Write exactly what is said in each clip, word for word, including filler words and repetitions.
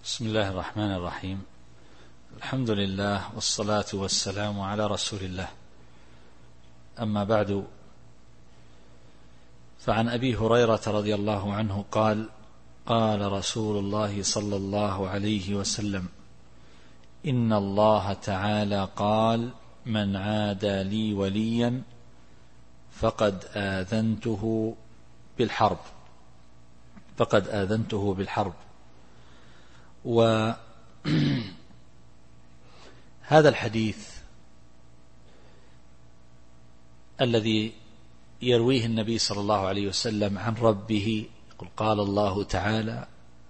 بسم الله الرحمن الرحيم. الحمد لله والصلاة والسلام على رسول الله. أما بعد، فعن أبي هريرة رضي الله عنه قال: قال رسول الله صلى الله عليه وسلم: إن الله تعالى قال: من عادى لي وليا فقد آذنته بالحرب فقد آذنته بالحرب. وهذا الحديث الذي يرويه النبي صلى الله عليه وسلم عن ربه، يقول: قال الله تعالى،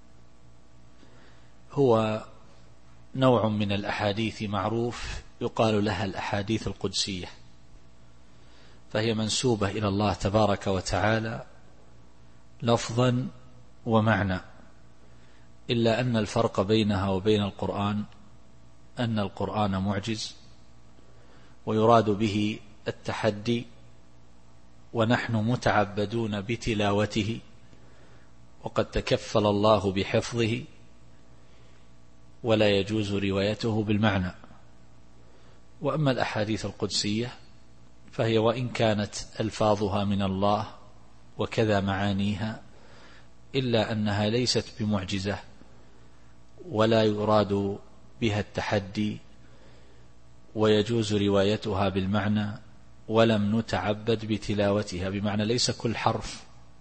هو نوع من الأحاديث معروف يقال لها الأحاديث القدسية، فهي منسوبة إلى الله تبارك وتعالى لفظا ومعنى، إلا أن الفرق بينها وبين القرآن أن القرآن معجز ويراد به التحدي، ونحن متعبدون بتلاوته، وقد تكفل الله بحفظه ولا يجوز روايته بالمعنى. وأما الأحاديث القدسية فهي وإن كانت ألفاظها من الله وكذا معانيها، إلا أنها ليست بمعجزة ولا يراد بها التحدي، ويجوز روايتها بالمعنى، ولم نتعبد بتلاوتها، بمعنى ليس كل حرف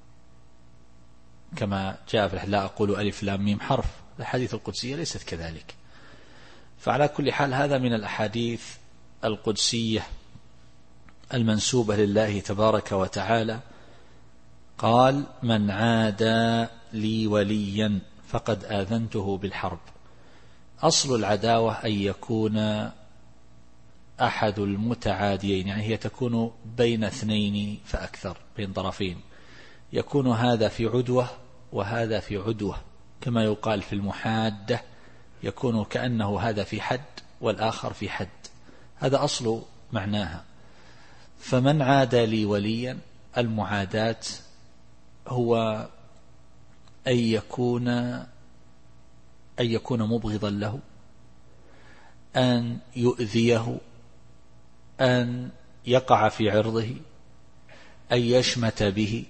كما جاء في لا أقول ألف لام ميم حرف. الأحاديث القدسية ليست كذلك. فعلى كل حال هذا من الأحاديث القدسية المنسوبة لله تبارك وتعالى. قال: من عادى لي وليا فقد آذنته بالحرب. أصل العداوة أن يكون أحد المتعاديين، يعني هي تكون بين اثنين فأكثر، بين طرفين، يكون هذا في عدوة وهذا في عدوة، كما يقال في المحادة، يكون كأنه هذا في حد والآخر في حد. هذا أصل معناها. فمن عادى لي وليا، المعاداة هو أن يكون أن يكون مبغضا له، أن يؤذيه، أن يقع في عرضه، أن يشمت به،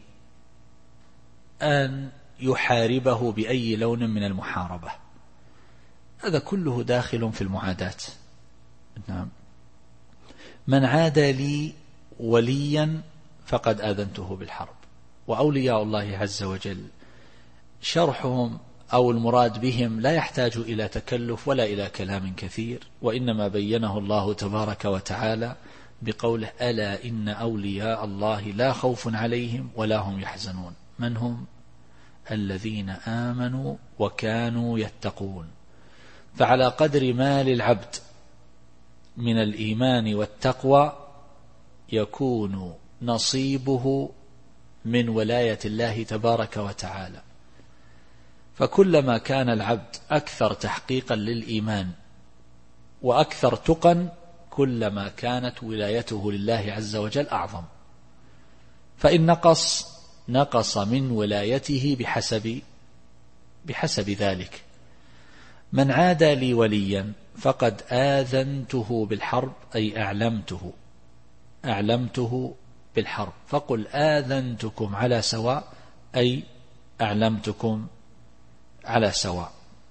أن يحاربه بأي لون من المحاربة. هذا كله داخل في المعاداة. نعم. من عادى لي وليا فقد آذنته بالحرب. وأولياء الله عز وجل شرحهم أو المراد بهم لا يحتاج إلى تكلف ولا إلى كلام كثير، وإنما بينه الله تبارك وتعالى بقوله: ألا إن أولياء الله لا خوف عليهم ولا هم يحزنون. من هم؟ الذين آمنوا وكانوا يتقون. فعلى قدر ما للعبد من الإيمان والتقوى يكون نصيبه من ولاية الله تبارك وتعالى. فكلما كان العبد أكثر تحقيقا للإيمان وأكثر تقا، كلما كانت ولايته لله عز وجل أعظم. فإن نقص نقص من ولايته بحسب بحسب ذلك. من عادى لي وليا فقد آذنته بالحرب، أي أعلمته أعلمته بالحرب. فقل آذنتكم على سواء، أي أعلمتكم على سواء.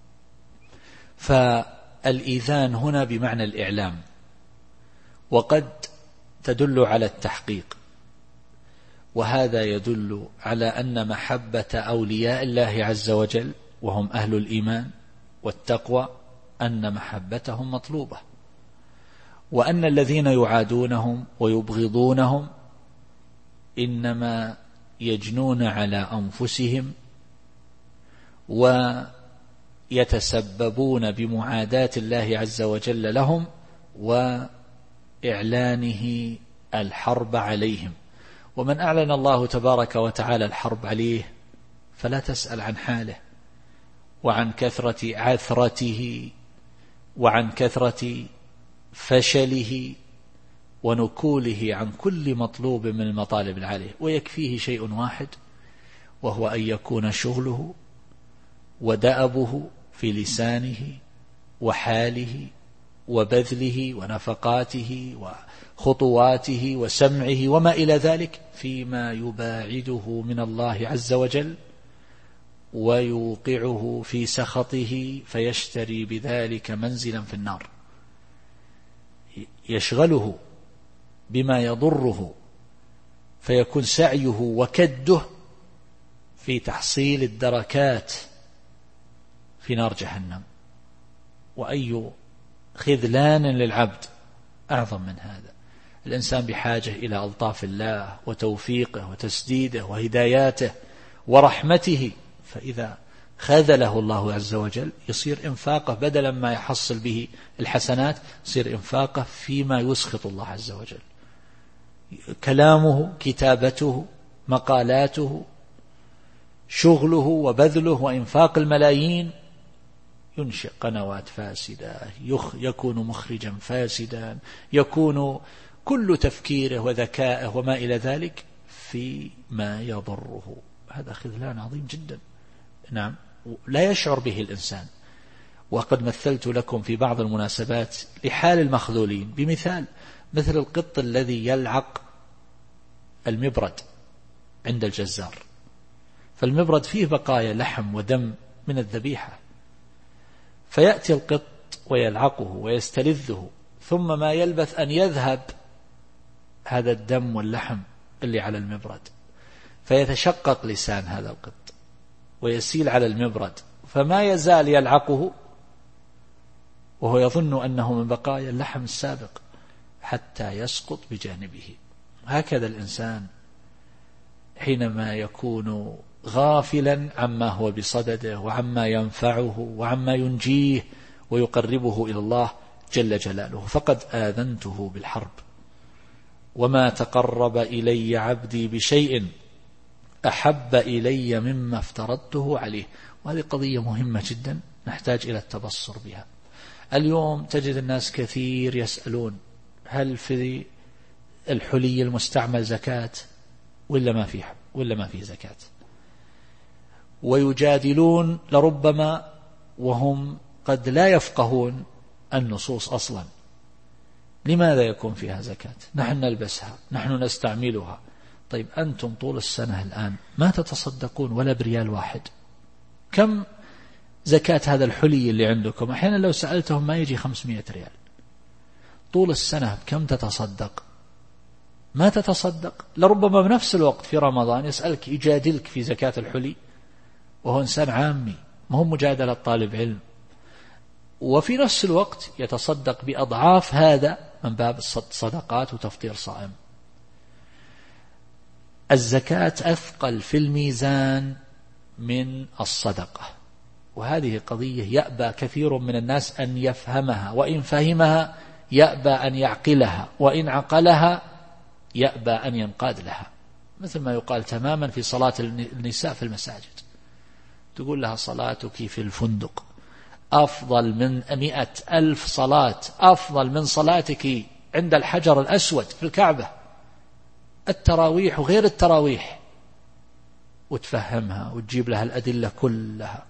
فالإيذان هنا بمعنى الإعلام، وقد تدل على التحقيق، وهذا يدل على أن محبة أولياء الله عز وجل وهم أهل الإيمان والتقوى أن محبتهم مطلوبة، وأن الذين يعادونهم ويبغضونهم إنما يجنون على أنفسهم ويتسببون بمعاداة الله عز وجل لهم وإعلانه الحرب عليهم. ومن أعلن الله تبارك وتعالى الحرب عليه فلا تسأل عن حاله وعن كثرة عثرته وعن كثرة فشله ونكوله عن كل مطلوب من المطالب العالية، ويكفيه شيء واحد، وهو أن يكون شغله ودأبه في لسانه وحاله وبذله ونفقاته وخطواته وسمعه وما إلى ذلك فيما يباعده من الله عز وجل ويوقعه في سخطه فيشتري بذلك منزلا في النار، يشغله بما يضره فيكون سعيه وكده في تحصيل الدركات في نار جهنم. وأي خذلان للعبد أعظم من هذا. الإنسان بحاجة إلى ألطاف الله وتوفيقه وتسديده وهداياته ورحمته، فإذا خذله الله عز وجل يصير إنفاقه بدلا ما يحصل به الحسنات يصير إنفاقه فيما يسخط الله عز وجل. كلامه، كتابته، مقالاته، شغله وبذله وإنفاق الملايين ينشئ قنوات فاسدة، يكون مخرجا فاسدا، يكون كل تفكيره وذكائه وما إلى ذلك فيما يضره. هذا خذلان عظيم جدا، نعم، لا يشعر به الإنسان. وقد مثلت لكم في بعض المناسبات لحال المخذولين بمثال مثل القط الذي يلعق المبرد عند الجزار، فالمبرد فيه بقايا لحم ودم من الذبيحة، فيأتي القط ويلعقه ويستلذه، ثم ما يلبث أن يذهب هذا الدم واللحم اللي على المبرد، فيتشقق لسان هذا القط ويسيل على المبرد، فما يزال يلعقه وهو يظن أنه من بقايا اللحم السابق حتى يسقط بجانبه. هكذا الإنسان حينما يكون غافلا عما هو بصدده وعما ينفعه وعما ينجيه ويقربه إلى الله جل جلاله. فقد آذنته بالحرب، وما تقرب إلي عبدي بشيء أحب إلي مما افترضته عليه. وهذه قضية مهمة جدا نحتاج إلى التبصر بها. اليوم تجد الناس كثير يسألون هل في الحلي المستعمل زكاة ولا ما فيه ولا ما فيه زكاة، ويجادلون لربما وهم قد لا يفقهون النصوص أصلا. لماذا يكون فيها زكاة؟ نحن نلبسها، نحن نستعملها. طيب أنتم طول السنة الآن ما تتصدقون ولا بريال واحد، كم زكاة هذا الحلي اللي عندكم؟ أحيانا لو سألتهم ما يجي خمسمائة ريال. طول السنة كم تتصدق؟ ما تتصدق. لربما بنفس الوقت في رمضان يسألك يجادلك في زكاة الحلي وهو إنسان عامي، ما هو مجادلة طالب علم، وفي نفس الوقت يتصدق بأضعاف هذا من باب الصدقات وتفطير صائم. الزكاة أثقل في الميزان من الصدقة، وهذه قضية يأبى كثير من الناس أن يفهمها، وإن فهمها يأبى أن يعقلها، وإن عقلها يأبى أن ينقاد لها. مثل ما يقال تماما في صلاة النساء في المساجد، تقول لها صلاتك في الفندق أفضل من مئة ألف صلاة، أفضل من صلاتك عند الحجر الأسود في الكعبة، التراويح وغير التراويح، وتفهمها وتجيب لها الأدلة كلها.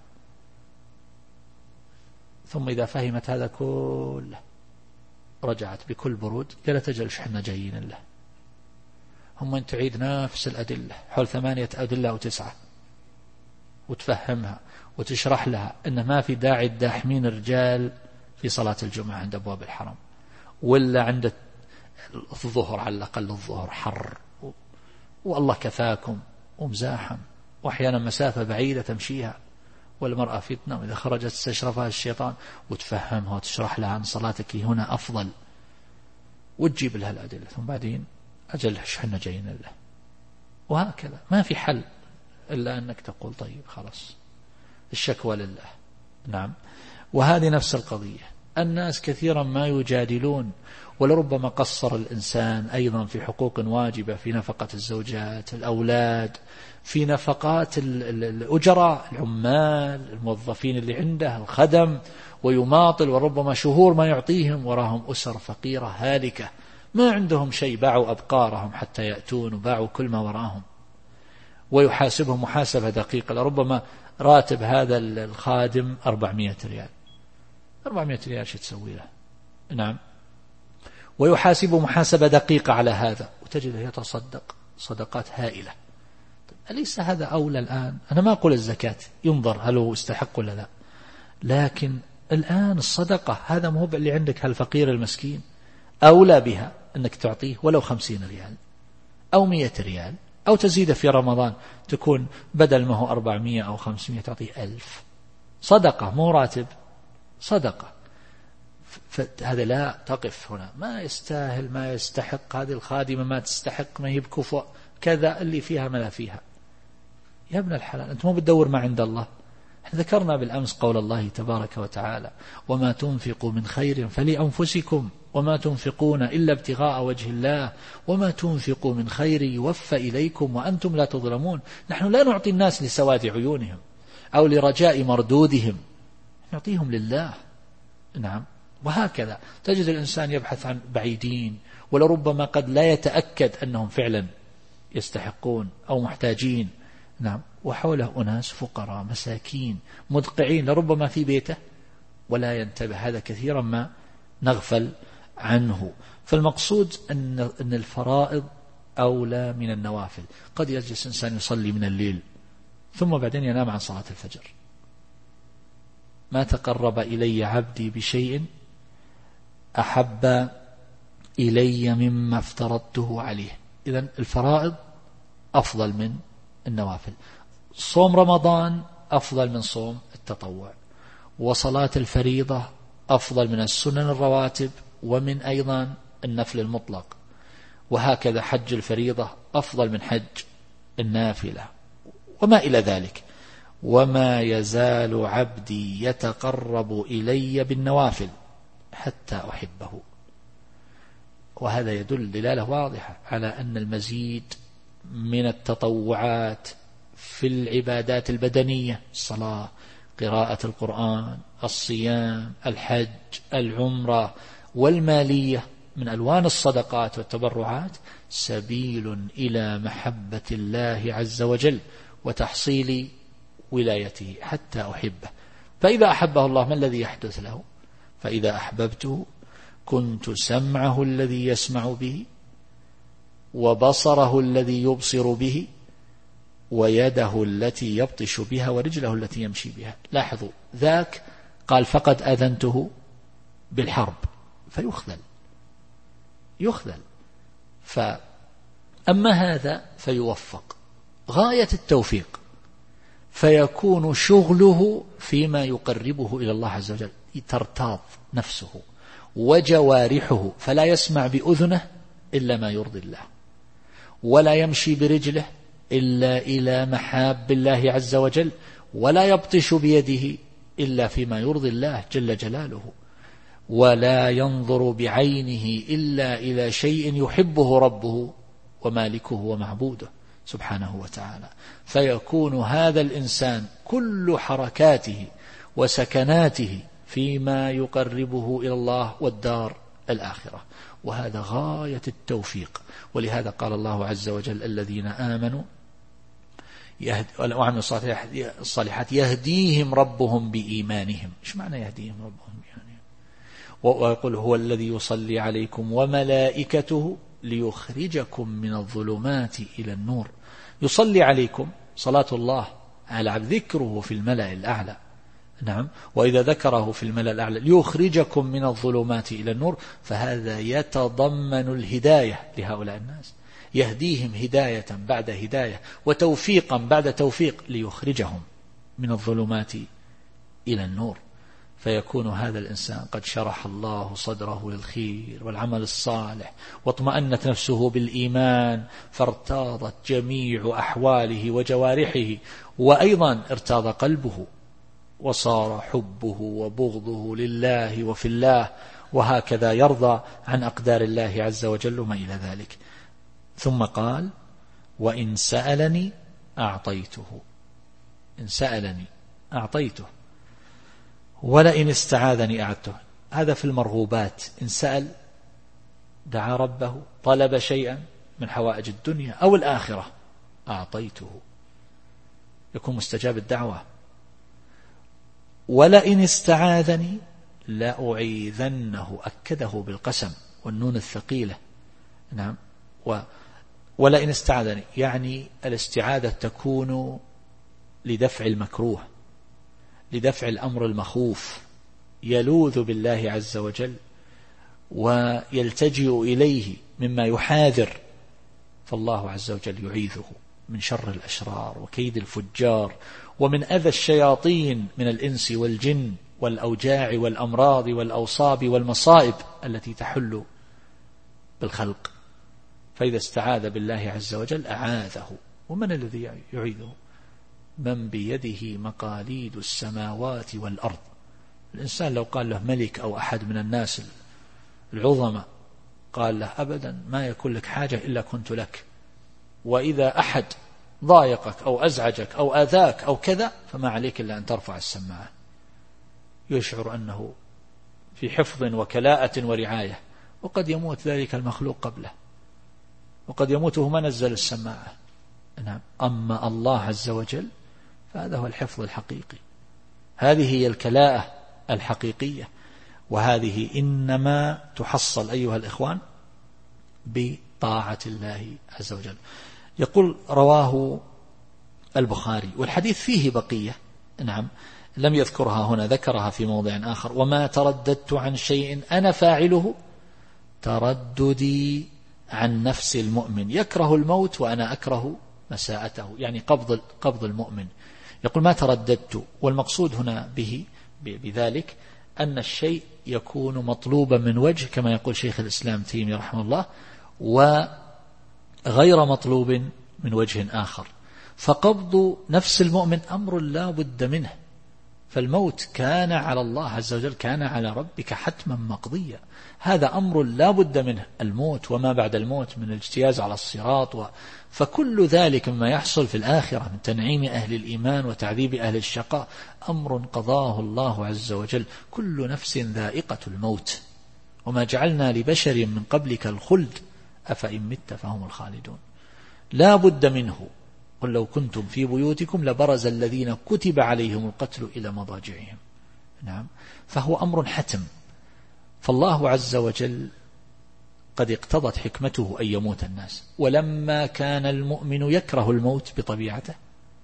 ثم إذا فهمت هذا كله رجعت بكل برود قالت أجل حنا جايين له. هم أن تعيد نفس الأدلة حول ثمانية أدلة أو تسعة وتفهمها وتشرح لها أن ما في داعي الداحمين الرجال في صلاة الجمعة عند أبواب الحرم، ولا عند الظهر على الأقل الظهر حر والله كفاكم ومزاحم، وأحيانا مسافة بعيدة تمشيها، والمرأة فتنة وإذا خرجت استشرفها الشيطان، وتفهمها وتشرح لها عن صلاتك هنا أفضل وتجيب لها الأدلة. ثم بعدين أجل حنا جايين له. وهكذا ما في حل إلا أنك تقول طيب خلاص الشكوى لله. نعم. وهذه نفس القضية، الناس كثيرا ما يجادلون، ولربما قصر الإنسان أيضا في حقوق واجبة، في نفقة الزوجات، الأولاد، في نفقات الأجراء، العمال، الموظفين اللي عنده، الخدم، ويماطل، وربما شهور ما يعطيهم، وراهم أسر فقيرة هالكة ما عندهم شيء، باعوا أبقارهم حتى يأتون وباعوا كل ما وراهم، ويحاسبهم محاسبة دقيقة. لربما راتب هذا الخادم أربعمائة ريال، أربعمائة ريال شو تسوي له؟ نعم. ويحاسب محاسبة دقيقة على هذا، وتجده يتصدق صدقات هائلة. أليس هذا أولى الآن؟ أنا ما أقول الزكاة ينظر هل هو يستحق ولا لا، لكن الآن الصدقة هذا مو اللي عندك هالفقير المسكين أولى بها أنك تعطيه ولو خمسين ريال أو مئة ريال، أو تزيد في رمضان تكون بدل ما هو أربعمائة أو خمسمائة تعطيه ألف. صدقة مو راتب، صدقة. فهذا لا تقف هنا، ما يستاهل ما يستحق، هذه الخادمة ما تستحق، ما هي بكفؤ كذا، اللي فيها ما لا فيها. يا ابن الحلال أنت مو بتدور ما عند الله. ذكرنا بالأمس قول الله تبارك وتعالى وما تنفقوا من خير فلأنفسكم وما تنفقون إلا ابتغاء وجه الله وما تنفقوا من خير يوفى إليكم وأنتم لا تظلمون. نحن لا نعطي الناس لسواد عيونهم أو لرجاء مردودهم، نعطيهم لله. نعم. وهكذا تجد الإنسان يبحث عن بعيدين ولربما قد لا يتأكد أنهم فعلا يستحقون أو محتاجين. نعم. وحوله أناس فقراء مساكين مدقعين لربما في بيته ولا ينتبه. هذا كثيرا ما نغفل عنه. فالمقصود أن أن الفرائض أولى من النوافل. قد يجلس إنسان يصلي من الليل ثم بعدين ينام عن صلاة الفجر. ما تقرب إلي عبدي بشيء أحب إلي مما افترضته عليه. إذن الفرائض أفضل من النوافل. صوم رمضان أفضل من صوم التطوع، وصلاة الفريضة أفضل من السنن الرواتب ومن أيضا النفل المطلق، وهكذا حج الفريضة أفضل من حج النافلة وما إلى ذلك. وما يزال عبدي يتقرب إلي بالنوافل حتى أحبه. وهذا يدل دلالة واضحة على أن المزيد من التطوعات في العبادات البدنية، الصلاة، قراءة القرآن، الصيام، الحج، العمرة، والمالية من ألوان الصدقات والتبرعات، سبيل إلى محبة الله عز وجل وتحصيل ولايته حتى أحبه. فإذا أحبه الله ما الذي يحدث له؟ فإذا أحببته كنت سمعه الذي يسمع به وبصره الذي يبصر به ويده التي يبطش بها ورجله التي يمشي بها. لاحظوا ذاك قال فقد أذنته بالحرب فيخذل يخذل فأما هذا فيوفق غاية التوفيق، فيكون شغله فيما يقربه إلى الله عز وجل، ترتاض نفسه وجوارحه، فلا يسمع بأذنه إلا ما يرضي الله، ولا يمشي برجله إلا إلى محاب الله عز وجل، ولا يبطش بيده إلا فيما يرضي الله جل جلاله، ولا ينظر بعينه إلا إلى شيء يحبه ربه ومالكه ومعبوده سبحانه وتعالى. فيكون هذا الإنسان كل حركاته وسكناته فيما يقربه إلى الله والدار الآخرة، وهذا غاية التوفيق. ولهذا قال الله عز وجل الذين آمنوا وعملوا الصالحات يهديهم ربهم بإيمانهم. إيش معنى يهديهم ربهم بإيمانهم؟ ويقول هو الذي يصلي عليكم وملائكته ليخرجكم من الظلمات إلى النور. يصلي عليكم صلاة الله على عبد ذكره في الملأ الأعلى. نعم. وإذا ذكره في الملأ الأعلى ليخرجكم من الظلمات إلى النور، فهذا يتضمن الهداية لهؤلاء الناس، يهديهم هداية بعد هداية وتوفيقا بعد توفيق ليخرجهم من الظلمات إلى النور. فيكون هذا الإنسان قد شرح الله صدره للخير والعمل الصالح، واطمأنت نفسه بالإيمان، فارتاضت جميع أحواله وجوارحه، وأيضا ارتاض قلبه، وصار حبه وبغضه لله وفي الله، وهكذا يرضى عن أقدار الله عز وجل وما إلى ذلك. ثم قال وإن سألني أعطيته. إن سألني أعطيته، ولئن استعاذني أعدته. هذا في المرغوبات. إن سأل دعا ربه طلب شيئا من حوائج الدنيا أو الآخرة أعطيته، يكون مستجاب الدعوة ولئن استعاذني لأعيذنه، أكده بالقسم والنون الثقيلة. نعم. و ولئن استعاذني يعني الاستعاذة تكون لدفع المكروه، لدفع الأمر المخوف، يلوذ بالله عز وجل ويلتجئ إليه مما يحاذر، فالله عز وجل يعيذه من شر الأشرار وكيد الفجار ومن أذى الشياطين من الإنس والجن والأوجاع والأمراض والأوصاب والمصائب التي تحل بالخلق. فإذا استعاذ بالله عز وجل أعاذه. ومن الذي يعيذه؟ من بيده مقاليد السماوات والأرض. الإنسان لو قال له ملك أو أحد من الناس العظماء قال له أبدا ما يكون لك حاجة إلا كنت لك، وإذا أحد ضايقك أو أزعجك أو آذاك أو كذا فما عليك إلا أن ترفع السماعة، يشعر أنه في حفظ وكلاءة ورعاية، وقد يموت ذلك المخلوق قبله، وقد يموت وهو ما نزل السماعة. نعم. أما الله عز وجل فهذا هو الحفظ الحقيقي، هذه هي الكلاءة الحقيقية، وهذه إنما تحصل أيها الإخوان بطاعة الله عز وجل. يقول رواه البخاري، والحديث فيه بقية. نعم. لم يذكرها هنا، ذكرها في موضع آخر: وما ترددت عن شيء أنا فاعله ترددي عن نفس المؤمن يكره الموت وأنا أكره مساءته، يعني قبض قبض المؤمن. يقول ما ترددت، والمقصود هنا به بذلك أن الشيء يكون مطلوبا من وجه، كما يقول شيخ الإسلام تيمية رحمه الله، وغير مطلوب من وجه آخر. فقبض نفس المؤمن أمر لا بد منه، فالموت كان على الله عز وجل، كان على ربك حتما مقضيا، هذا أمر لا بد منه، الموت وما بعد الموت من الاجتياز على الصراط و... فكل ذلك مما يحصل في الآخرة من تنعيم أهل الإيمان وتعذيب أهل الشقاء أمر قضاه الله عز وجل. كل نفس ذائقة الموت، وما جعلنا لبشر من قبلك الخلد أفإن مت فهم الخالدون، لا بد منه. قل لو كنتم في بيوتكم لبرز الذين كتب عليهم القتل إلى مضاجعهم. نعم. فهو أمر حتم، فالله عز وجل قد اقتضت حكمته أن يموت الناس، ولما كان المؤمن يكره الموت بطبيعته،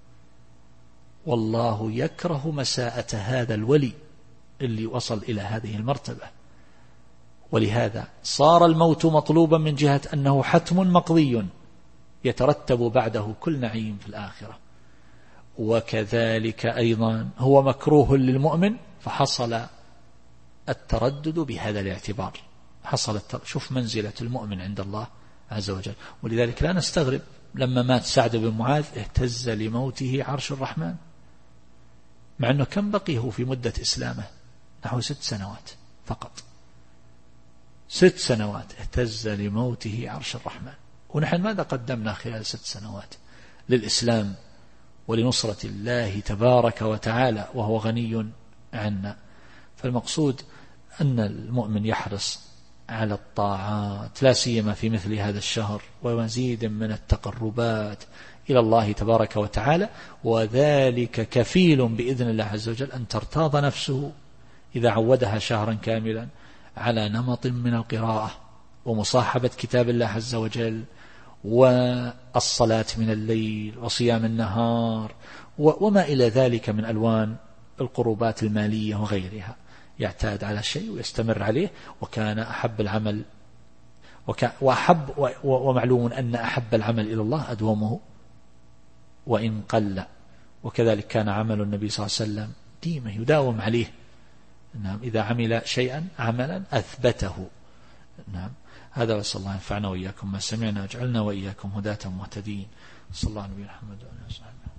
والله يكره مساءة هذا الولي اللي وصل إلى هذه المرتبة، ولهذا صار الموت مطلوبا من جهة أنه حتم مقضي يترتب بعده كل نعيم في الآخرة، وكذلك أيضا هو مكروه للمؤمن، فحصل التردد بهذا الاعتبار، حصل التردد. شوف منزلة المؤمن عند الله عز وجل. ولذلك لا نستغرب لما مات سعد بن معاذ اهتز لموته عرش الرحمن، مع أنه كم بقيه في مدة إسلامه؟ نحو ست سنوات فقط، ست سنوات اهتز لموته عرش الرحمن. ونحن ماذا قدمنا خلال ست سنوات للإسلام ولنصرة الله تبارك وتعالى وهو غني عنا؟ فالمقصود أن المؤمن يحرص على الطاعات، لا سيما في مثل هذا الشهر، ومزيد من التقربات إلى الله تبارك وتعالى، وذلك كفيل بإذن الله عز وجل أن ترتاض نفسه إذا عودها شهرا كاملا على نمط من القراءة ومصاحبة كتاب الله عز وجل، والصلاة من الليل وصيام النهار وما إلى ذلك من ألوان القربات المالية وغيرها. يعتاد على شيء ويستمر عليه. وكان أحب العمل وأحب ومعلوم أن أحب العمل إلى الله أدومه وإن قل، وكذلك كان عمل النبي صلى الله عليه وسلم ديمه يداوم عليه. نعم. إذا عمل شيئا عملا أثبته. نعم. هذا وصلى الله ينفعنا وإياكم ما سمعنا، واجعلنا وإياكم هداة مهتدين. صلى الله عليه وسلم.